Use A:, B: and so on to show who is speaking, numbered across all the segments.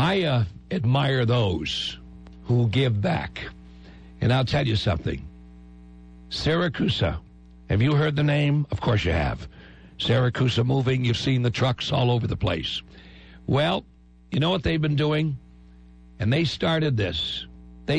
A: I admire those who give back. And I'll tell you something. Siracusa, have you heard the name? Of course you have. Siracusa Moving, you've seen the trucks all over the place. Well, you know what they've been doing? And they started this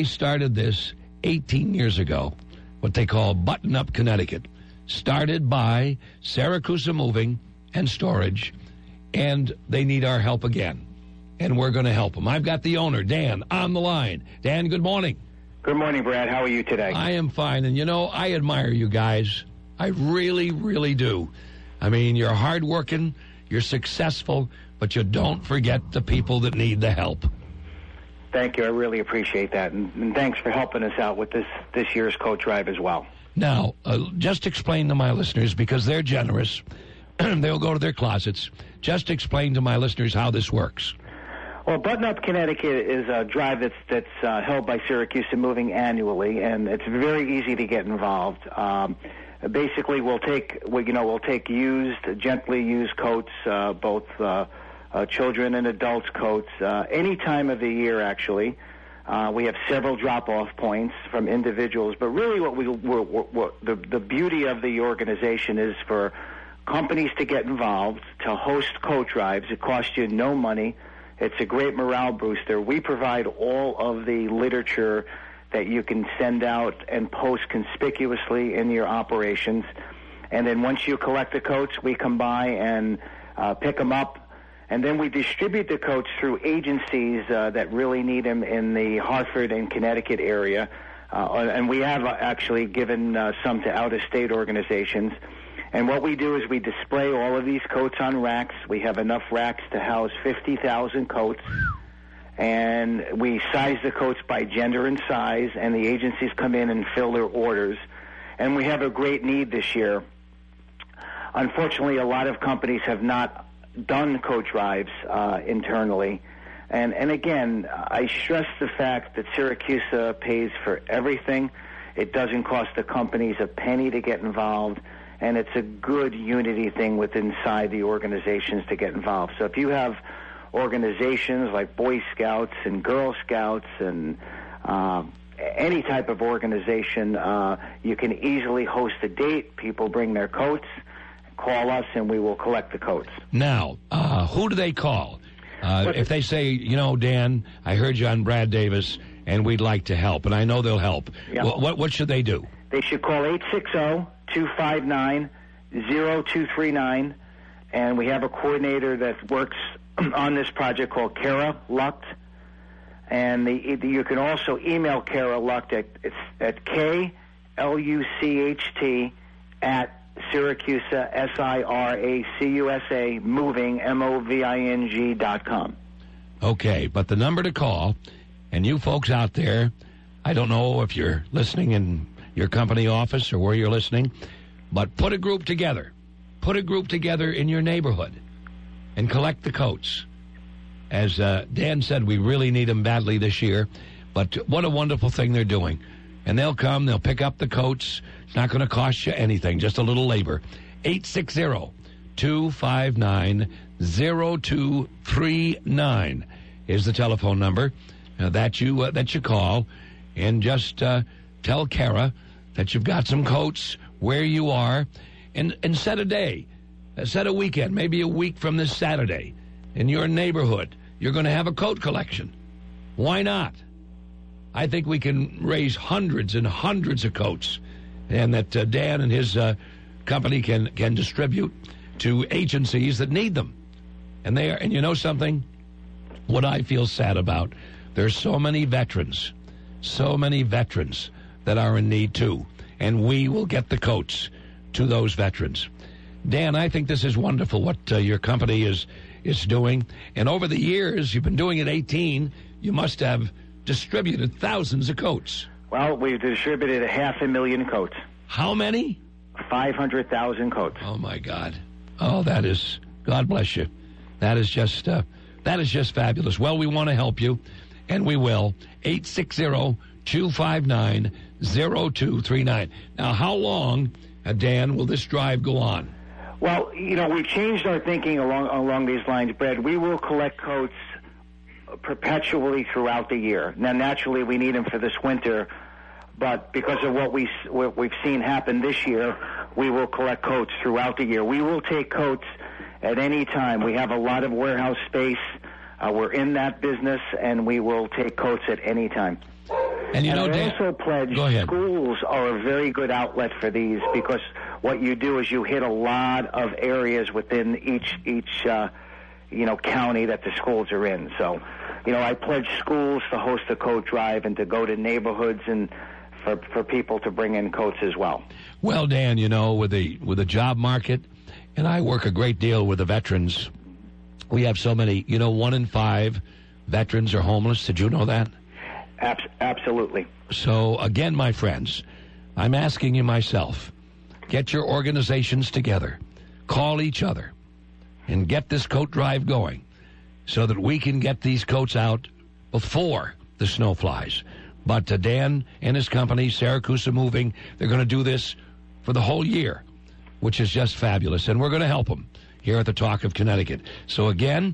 A: 18 years ago, what they call Button Up Connecticut. Started by Siracusa Moving and Storage, and they need our help again. And we're going to help them. I've got the owner, Dan, on the line. Dan, good morning.
B: Good morning, Brad. How are you today?
A: I am fine. And, you know, I admire you guys. I really, really do. I mean, you're hardworking, you're successful, but you don't forget the people that need the help.
B: Thank you. I really appreciate that. And thanks for helping us out with this year's coat drive as well.
A: Now, just explain to my listeners, because they're generous, they'll go to their closets. Just explain to my listeners how this works.
B: Well, Button Up Connecticut is a drive that's held by Siracusa Moving annually, and it's very easy to get involved. Basically, we'll take gently used coats, both children and adults coats, any time of the year. Actually, we have several drop-off points from individuals, but really, the beauty of the organization is for companies to get involved, to host coat drives. It costs you no money. It's a great morale booster. We provide all of the literature that you can send out and post conspicuously in your operations. And then once you collect the coats, we come by and pick them up. And then we distribute the coats through agencies that really need them in the Hartford and Connecticut area. And we have actually given some to out-of-state organizations. And what we do is we display all of these coats on racks. We have enough racks to house 50,000 coats. And we size the coats by gender and size, and the agencies come in and fill their orders. And we have a great need this year. Unfortunately, a lot of companies have not done coat drives internally. And again, I stress the fact that Siracusa pays for everything. It doesn't cost the companies a penny to get involved. And it's a good unity thing within inside the organizations to get involved. So if you have organizations like Boy Scouts and Girl Scouts and any type of organization, you can easily host a date. People bring their coats, call us, and we will collect the coats.
A: Now, who do they call? If they say, you know, Dan, I heard you on Brad Davis, and we'd like to help, and I know they'll help. Yeah. What should they do?
B: They should call 860-259-0239, and we have a coordinator that works on this project called Kara Lucht, and you can also email Kara Lucht at KLUCHT at Siracusa, SIRACUSA, moving, MOVING.com.
A: Okay, but the number to call, and you folks out there, I don't know if you're listening in your company office or where you're listening, but put a group together. Put a group together in your neighborhood and collect the coats. As Dan said, we really need them badly this year, but what a wonderful thing they're doing. And they'll come, they'll pick up the coats. It's not going to cost you anything, just a little labor. 860-259-0239 is the telephone number that you call, and just tell Kara that you've got some coats where you are, and set a day, set a weekend, maybe a week from this Saturday in your neighborhood. You're going to have a coat collection. Why not? I think we can raise hundreds and hundreds of coats, and that Dan and his company can distribute to agencies that need them. And you know something? What I feel sad about, there's so many veterans that are in need too, and we will get the coats to those veterans. Dan, I think this is wonderful what your company is doing, and over the years, you've been doing it 18, you must have distributed thousands of coats.
B: Well, we've distributed 500,000 coats.
A: How many?
B: 500,000 coats.
A: Oh, my God. Oh, that is, God bless you. That is just fabulous. Well, we want to help you, and we will. 860-259-0239. Now, how long, Dan, will this drive go on?
B: Well, we've changed our thinking along these lines, Brad. We will collect coats perpetually throughout the year. Now, naturally, we need them for this winter, but because of what we've seen happen this year, we will collect coats throughout the year. We will take coats at any time. We have a lot of warehouse space. We're in that business, and we will take coats at any time.
A: And you know,
B: I
A: Dan,
B: also pledge schools are a very good outlet for these, because what you do is you hit a lot of areas within each county that the schools are in. So, I pledge schools to host a coat drive and to go to neighborhoods and for people to bring in coats as well.
A: Well, Dan, with the job market, and I work a great deal with the veterans. We have so many, 1 in 5 veterans are homeless. Did you know that?
B: Absolutely.
A: So, again, my friends, I'm asking you myself, get your organizations together, call each other, and get this coat drive going so that we can get these coats out before the snow flies. But Dan and his company, Siracusa Moving, they're going to do this for the whole year, which is just fabulous. And we're going to help them here at the Talk of Connecticut. So, again,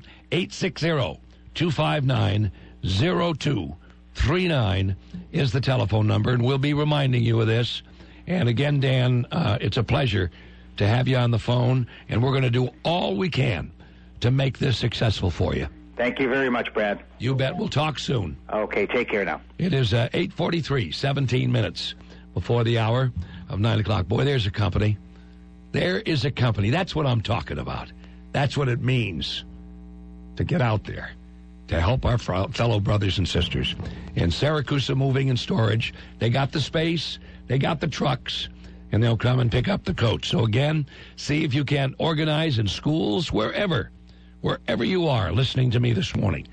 A: 860-259-0239 is the telephone number, and we'll be reminding you of this. And again, Dan, it's a pleasure to have you on the phone, and we're going to do all we can to make this successful for you.
B: Thank you very much, Brad.
A: You bet. We'll talk soon.
B: Okay, take care now.
A: It is 8:43, 17 minutes before the hour of 9 o'clock. Boy, there's a company. There is a company. That's what I'm talking about. That's what it means to get out there, to help our fellow brothers and sisters. And Siracusa Moving and Storage, they got the space, they got the trucks, and they'll come and pick up the coats. So again, see if you can organize in schools, wherever you are listening to me this morning.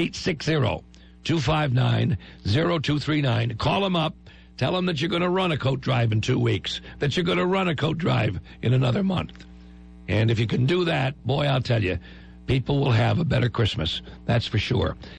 A: 860-259-0239. Call them up. Tell them that you're going to run a coat drive in 2 weeks, that you're going to run a coat drive in another month. And if you can do that, boy, I'll tell you, people will have a better Christmas. That's for sure.